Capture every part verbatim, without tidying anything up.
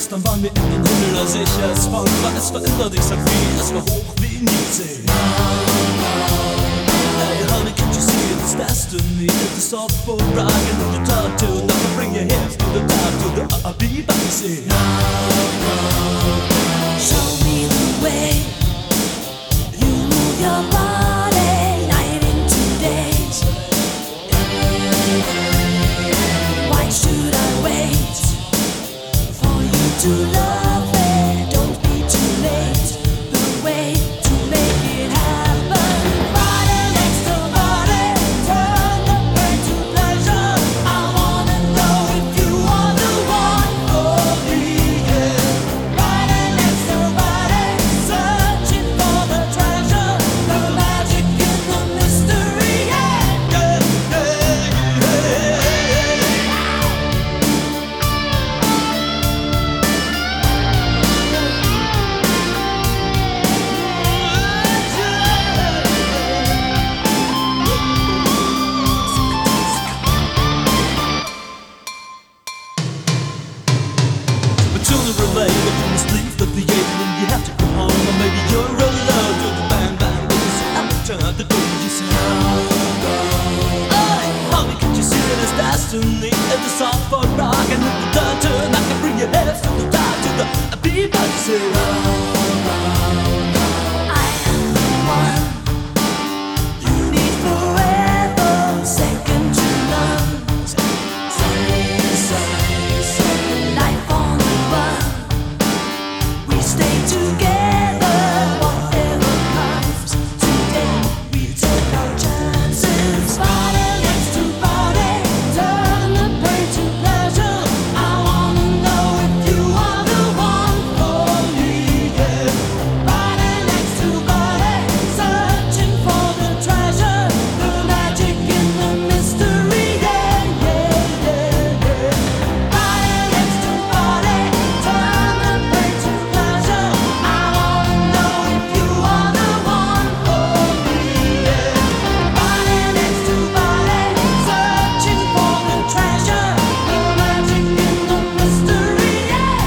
Gestern waren wir in den Himmel, als ich es fand, war es verändert, ich sag wie, es war hoch wie Nietzsche. Hey honey, can't you see it's destiny? It's all for rockin' on the top till now bring your hands to the top, to the Abibasi. Show me the way. You move your body night into days. Why should I wait for you to love me? Don't be too late. The way to make it happen. Body next to body, turn the pain to pleasure. I wanna know if you are the one for me. Yeah. Body next to body, searching for the treasure, the magic in the mystery. Yeah. Yeah, yeah, yeah. But sooner or later you must leave the theater and you have to go home. Or maybe you're alone to the bang bang boogie. I'm turn the door you say oh, honey, can't you see that it's destiny? It's a song for rock and if the door turn I can bring your heads to the top to the beat I say I am the one you need forever, second to none. Say, say, say, life on the run. We stay together, whatever comes. Today we take our chances. Body next to body, turn the pain to pleasure. I wanna know if you are the one for me. Yeah. Body next to body, searching for the treasure, the magic in the mystery. Yeah, yeah, yeah, yeah. Body next to body, turn the pain to pleasure. I wanna know if you are the one for me. Yeah. Body next to body, searching for the treasure, the magic in the mystery. Yeah.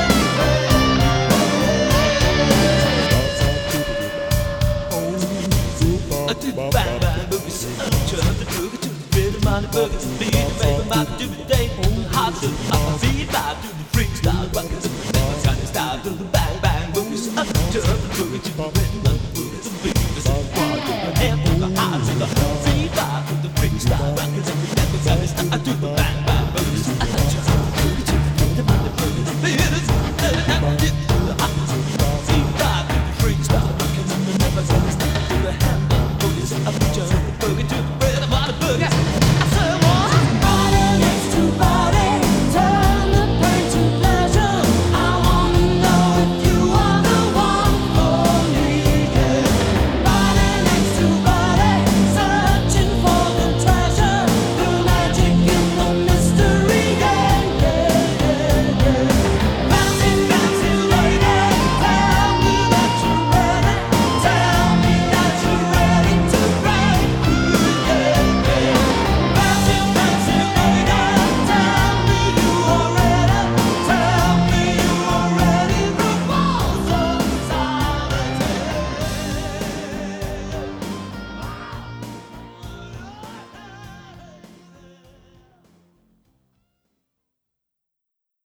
I do the bang bang boogie, so I turn the boogie to the rhythm on the boogie, to the beat, make my do the day, hot to the feet, I do the freestyle, rock it to the rhythm, kind of style, do the